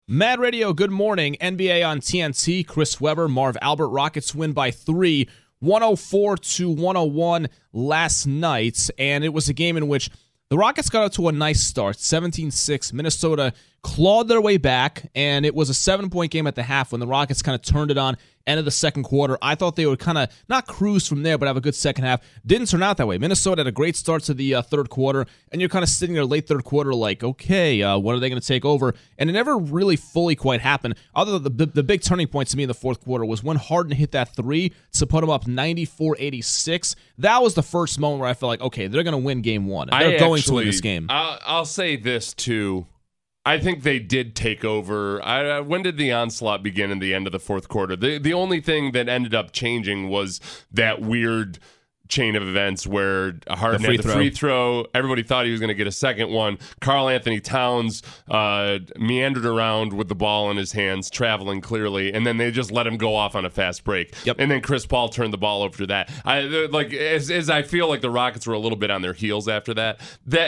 Mad Radio, good morning. NBA on TNT, Chris Webber, Marv Albert. Rockets win by 3, 104-101 last night. And it was a game in which the Rockets got out to a nice start, 17-6. Minnesota clawed their way back, and it was a 7-point game at the half when the Rockets kind of turned it on. End of the second quarter. I thought they would kind of not cruise from there, but have a good second half. Didn't turn out that way. Minnesota had a great start to the third quarter, and you're kind of sitting there late third quarter like, okay, when are they going to take over? And it never really fully quite happened. Other than the big turning point to me in the fourth quarter was when Harden hit that three to put them up 94-86. That was the first moment where I felt like, okay, they're going to win game one. They're going to win this game. I'll say this, too. I think they did take over. When did the onslaught begin in the end of the fourth quarter? The only thing that ended up changing was that weird chain of events where Harden had the free throw. Everybody thought he was going to get a second one. Karl Anthony Towns meandered around with the ball in his hands, traveling clearly, and then they just let him go off on a fast break. Yep. And then Chris Paul turned the ball over to that. As I feel like the Rockets were a little bit on their heels after that.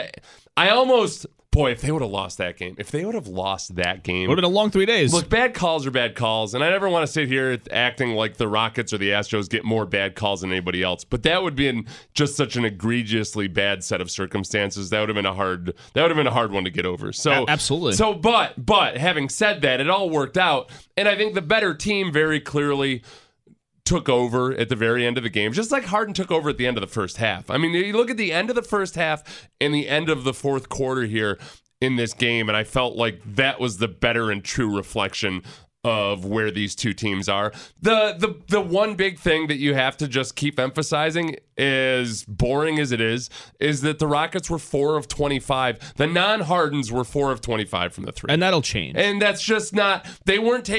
Boy, if they would have lost that game, it would have been a long 3 days. Look, bad calls are bad calls, and I never want to sit here acting like the Rockets or the Astros get more bad calls than anybody else. But that would be such an egregiously bad set of circumstances. That would have been a hard one to get over. So absolutely. So, but having said that, it all worked out, and I think the better team very clearly took over at the very end of the game, just like Harden took over at the end of the first half. I mean, you look at the end of the first half and the end of the fourth quarter here in this game, and I felt like that was the better and true reflection of where these two teams are. The one big thing that you have to just keep emphasizing, as boring as it is that the Rockets were 4 of 25. The non-Hardens were 4 of 25 from the three. And that'll change. And that's just not, they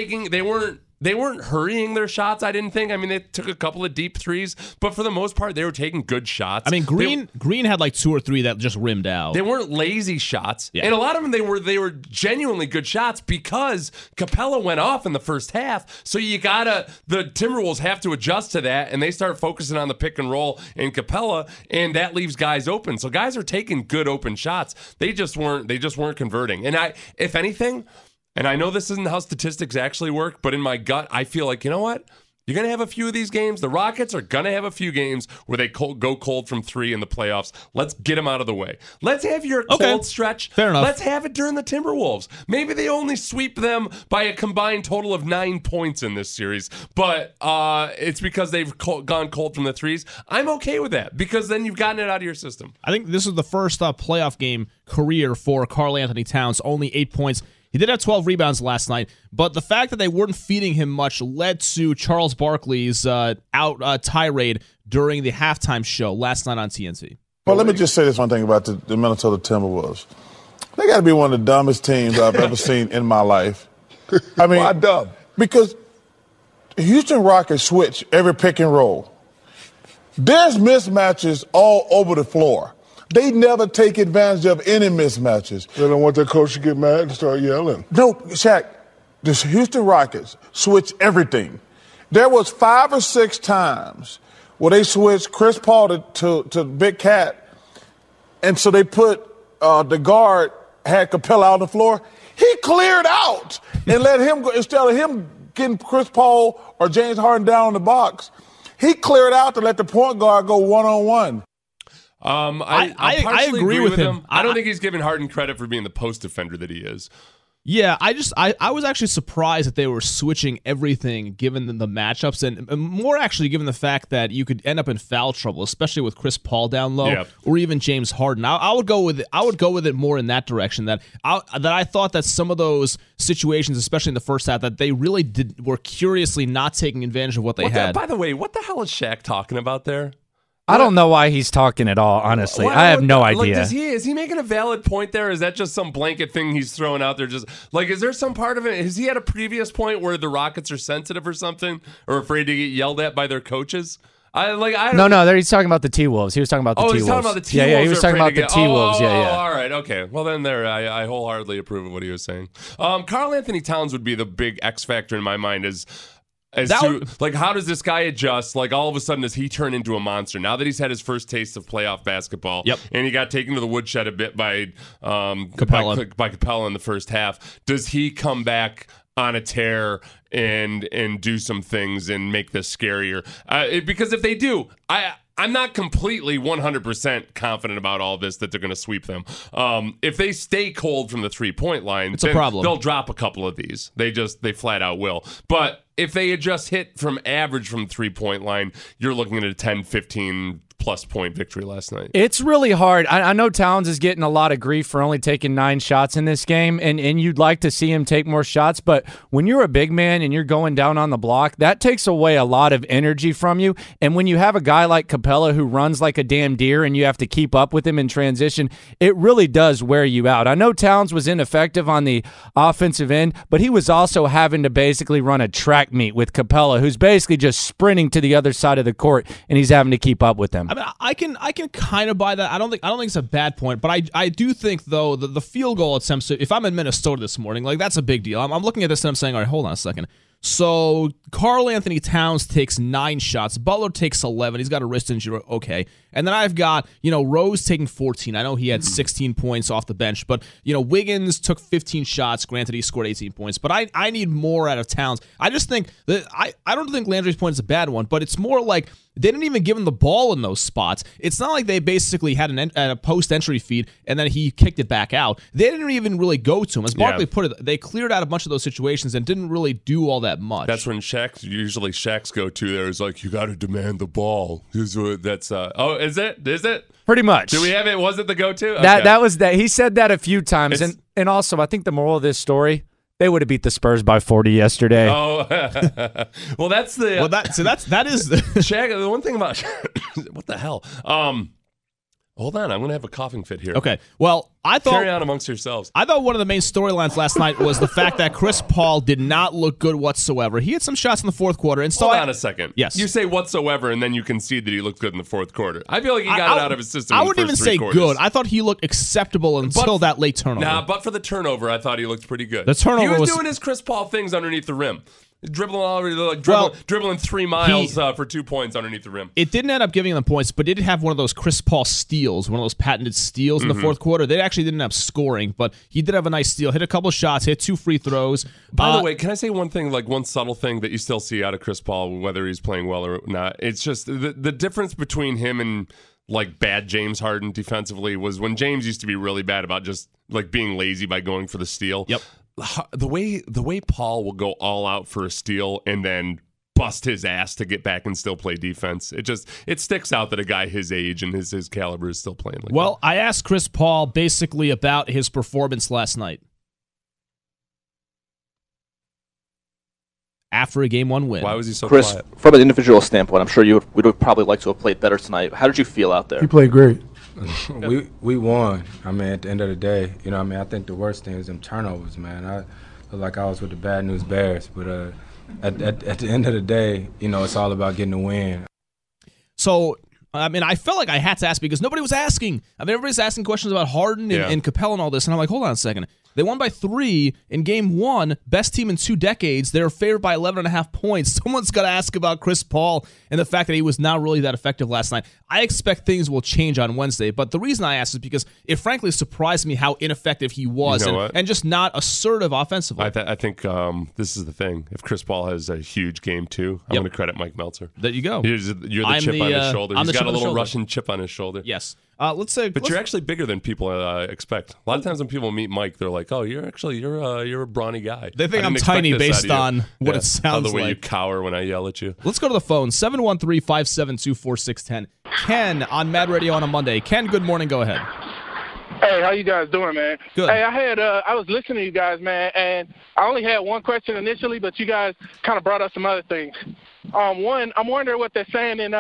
weren't hurrying their shots, I didn't think. I mean, they took a couple of deep threes, but for the most part, they were taking good shots. I mean, Green had like 2 or 3 that just rimmed out. They weren't lazy shots. Yeah. And a lot of them, they were genuinely good shots because Capella went off in the first half. So the Timberwolves have to adjust to that, and they start focusing on the pick and roll in Capella, and that leaves guys open. So guys are taking good open shots. They just weren't converting. And if anything, and I know this isn't how statistics actually work, but in my gut, I feel like, you know what? You're going to have a few of these games. The Rockets are going to have a few games where they go cold from 3 in the playoffs. Let's get them out of the way. Let's have your cold stretch. Fair enough. Let's have it during the Timberwolves. Maybe they only sweep them by a combined total of 9 points in this series, but it's because they've gone cold from the threes. I'm okay with that because then you've gotten it out of your system. I think this is the first playoff game career for Karl Anthony Towns, only 8 points. He did have 12 rebounds last night, but the fact that they weren't feeding him much led to Charles Barkley's tirade during the halftime show last night on TNT. Well, let me just say this one thing about the Minnesota Timberwolves. They got to be one of the dumbest teams I've ever seen in my life. I mean, why dumb? Because Houston Rockets switch every pick and roll. There's mismatches all over the floor. They never take advantage of any mismatches. They don't want their coach to get mad and start yelling. No, Shaq, the Houston Rockets switch everything. There was 5 or 6 times where they switched Chris Paul to Big Cat, and so they put the guard, had Capella on the floor. He cleared out and let him go. Instead of him getting Chris Paul or James Harden down in the box, he cleared out to let the point guard go one-on-one. I agree with him. I don't think he's giving Harden credit for being the post defender that he is. Yeah, I was actually surprised that they were switching everything given the matchups, and more actually given the fact that you could end up in foul trouble, especially with Chris Paul down low, or even James Harden. I would go with it more in that direction. That I thought that some of those situations, especially in the first half, that they really were curiously not taking advantage of what they had. By the way, what the hell is Shaq talking about there? I don't know why he's talking at all, honestly. I have no idea. Is he making a valid point there? Or is that just some blanket thing he's throwing out there? Just like, is there some part of it? Has he had a previous point where the Rockets are sensitive or something, or afraid to get yelled at by their coaches? No, he's talking about the T-Wolves. He was talking about the T-Wolves. He's talking about the T-Wolves. Yeah, he was talking about the T-Wolves. Yeah. All right, okay. Well, then I wholeheartedly approve of what he was saying. Karl Anthony Towns would be the big X factor in my mind. Is How does this guy adjust? Like, all of a sudden, does he turn into a monster now that he's had his first taste of playoff basketball? Yep. And he got taken to the woodshed a bit by Capella. by Capella in the first half. Does he come back on a tear and do some things and make this scarier? Because if they do, I'm not completely 100% confident about all this that they're going to sweep them. If they stay cold from the 3-point line, it's a problem. They'll drop a couple of these. They flat out will. But if they just hit from average from 3-point line, you're looking at a 10, 15 plus point victory last night. It's really hard. I know Towns is getting a lot of grief for only taking 9 shots in this game, and you'd like to see him take more shots, but when you're a big man and you're going down on the block, that takes away a lot of energy from you, and when you have a guy like Capella who runs like a damn deer and you have to keep up with him in transition, it really does wear you out. I know Towns was ineffective on the offensive end, but he was also having to basically run a track meet with Capella, who's basically just sprinting to the other side of the court, and he's having to keep up with them. I mean, I can kind of buy that. I don't think it's a bad point, but I do think though the field goal attempts. If I'm in Minnesota this morning, like that's a big deal. I'm looking at this and I'm saying, all right, hold on a second. So Karl Anthony Towns takes 9 shots. Butler takes 11. He's got a wrist injury. Okay. And then I've got, Rose taking 14. I know he had 16 points off the bench, but, Wiggins took 15 shots. Granted, he scored 18 points, but I need more out of Towns. I just think that I don't think Landry's point is a bad one, but it's more like they didn't even give him the ball in those spots. It's not like they basically had a post-entry feed and then he kicked it back out. They didn't even really go to him. As Barkley put it, they cleared out a bunch of those situations and didn't really do all that much. That's when Shaq's go to there is like, you got to demand the ball. Is it? Pretty much. Do we have it? Was it the go-to? Okay. That was that. He said that a few times. And also, I think the moral of this story, they would have beat the Spurs by 40 yesterday. Oh, well, that's the. Well, that is Shaq. The one thing about what the hell? Hold on, I'm going to have a coughing fit here. Okay. Well, I thought carry on amongst yourselves. I thought one of the main storylines last night was the fact that Chris Paul did not look good whatsoever. He had some shots in the fourth quarter, and so hold on a second. Yes, you say whatsoever, and then you concede that he looked good in the fourth quarter. I feel like he got it out of his system. I wouldn't even say good. I thought he looked acceptable until that late turnover. Nah, but for the turnover, I thought he looked pretty good. The turnover he was doing his Chris Paul things underneath the rim. Dribbling 3 miles for 2 points underneath the rim. It didn't end up giving them points, but it did have one of those Chris Paul steals, one of those patented steals in the fourth quarter. They actually didn't end up scoring, but he did have a nice steal. Hit a couple shots, hit 2 free throws. By the way, can I say one thing, like one subtle thing that you still see out of Chris Paul, whether he's playing well or not? It's just the difference between him and like bad James Harden defensively was when James used to be really bad about just like being lazy by going for the steal. Yep. The way Paul will go all out for a steal and then bust his ass to get back and still play defense. It sticks out that a guy his age and his caliber is still playing like that. I asked Chris Paul basically about his performance last night. After a Game 1 win. Why was he so Chris, quiet? From an individual standpoint, I'm sure you would probably like to have played better tonight. How did you feel out there? He played great. we won. I mean, at the end of the day, I think the worst thing is them turnovers, man. I feel like I was with the bad news Bears, but at the end of the day, it's all about getting a win. So, I felt like I had to ask because nobody was asking. Everybody's asking questions about Harden and Capella and all this, and I'm like, hold on a second. They won by 3 in Game 1, best team in 2 decades. They're favored by 11.5 points. Someone's got to ask about Chris Paul and the fact that he was not really that effective last night. I expect things will change on Wednesday, but the reason I asked is because it frankly surprised me how ineffective he was and just not assertive offensively. I think this is the thing. If Chris Paul has a huge Game 2, I'm going to credit Mike Meltzer. There you go. You're the chip on his shoulder. He's got a little Russian chip on his shoulder. Yes. But you're actually bigger than people expect. A lot of times when people meet Mike, they're like, "Oh, you're a brawny guy." They think I'm tiny based on what it sounds like. The way you cower when I yell at you. Let's go to the phone. 713-572-4610. Ken on Mad Radio on a Monday. Ken, good morning. Go ahead. Hey, how you guys doing, man? Good. Hey, I was listening to you guys, man, and I only had one question initially, but you guys kind of brought up some other things. One, I'm wondering what they're saying in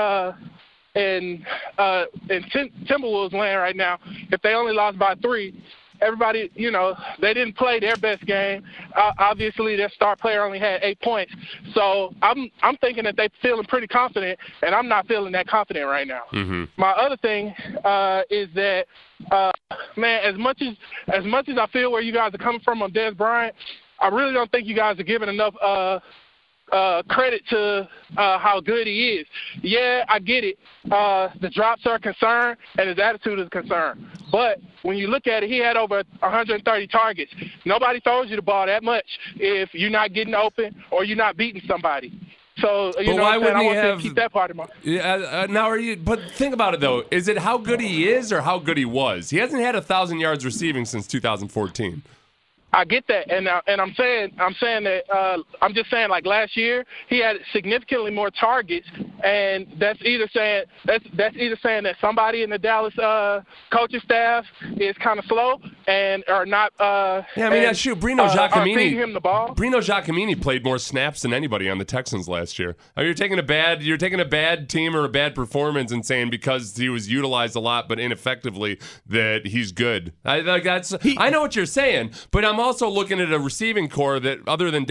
Timberwolves land right now. If they only lost by 3, everybody, they didn't play their best game. Obviously, their star player only had 8 points. So I'm thinking that they're feeling pretty confident, and I'm not feeling that confident right now. Mm-hmm. My other thing is that, man, as much as I feel where you guys are coming from on Dez Bryant, I really don't think you guys are giving enough credit to how good he is. Yeah, I get it. The drops are a concern, and his attitude is a concern. But when you look at it, he had over 130 targets. Nobody throws you the ball that much if you're not getting open or you're not beating somebody. So, you know, why what I'm saying? I wouldn't he want have to keep that part of my. Now, are you? But think about it though. Is it how good he is or how good he was? He hasn't had 1,000 yards receiving since 2014. I get that, and I'm saying that I'm just saying, like, last year he had significantly more targets, and that's either saying that somebody in the Dallas coaching staff is kind of slow and are not. Shoot, Bruno Giacomini. Feeding him the ball. Bruno Giacomini played more snaps than anybody on the Texans last year. I mean, you're taking a bad team or a bad performance and saying because he was utilized a lot but ineffectively that he's good. I know what you're saying, but I'm also looking at a receiving core that, other than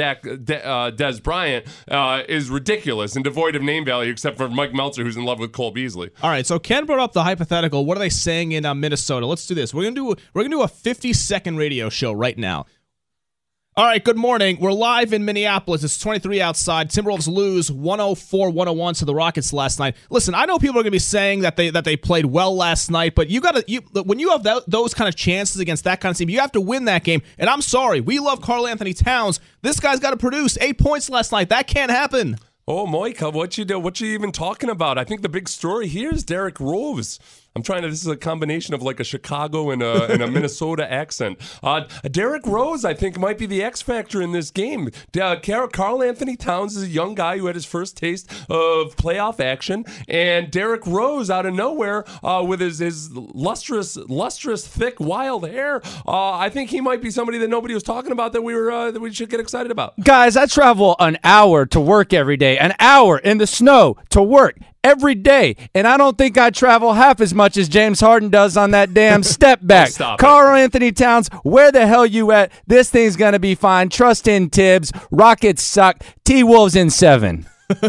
Dez Bryant, is ridiculous and devoid of name value, except for Mike Meltzer, who's in love with Cole Beasley. All right, so Ken brought up the hypothetical. What are they saying in Minnesota? Let's do this. We're gonna do a 50-second radio show right now. All right, good morning. We're live in Minneapolis. It's 23 outside. Timberwolves lose 104-101 to the Rockets last night. Listen, I know people are going to be saying that they played well last night, but when you have those kind of chances against that kind of team, you have to win that game. And I'm sorry, we love Karl-Anthony Towns. This guy's got to produce 8 points last night. That can't happen. Oh, Moika, what you even talking about? I think the big story here is Derrick Rose. This is a combination of like a Chicago and a Minnesota accent. Derrick Rose, I think, might be the X factor in this game. Karl-Anthony Towns is a young guy who had his first taste of playoff action, and Derrick Rose, out of nowhere, with his lustrous, thick, wild hair, I think he might be somebody that nobody was talking about that we should get excited about. Guys, I travel an hour to work every day, an hour in the snow to work every day, and I don't think I travel half as much as James Harden does on that damn step back. Karl-Anthony Towns, where the hell you at? This thing's going to be fine. Trust in Tibbs. Rockets suck. T-Wolves in 7.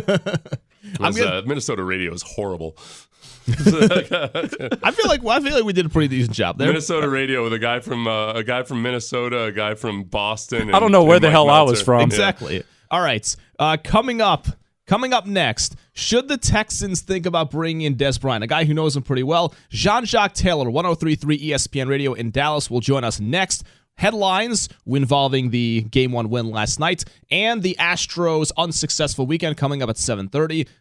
Minnesota radio is horrible. I feel like we did a pretty decent job there. Minnesota radio with a guy from Minnesota, a guy from Boston. I don't know where the hell I was from. Exactly. Yeah. All right. Coming up next, should the Texans think about bringing in Dez Bryant, a guy who knows him pretty well? Jean-Jacques Taylor, 103.3 ESPN Radio in Dallas, will join us next. Headlines involving the Game 1 win last night and the Astros' unsuccessful weekend coming up at 7:30.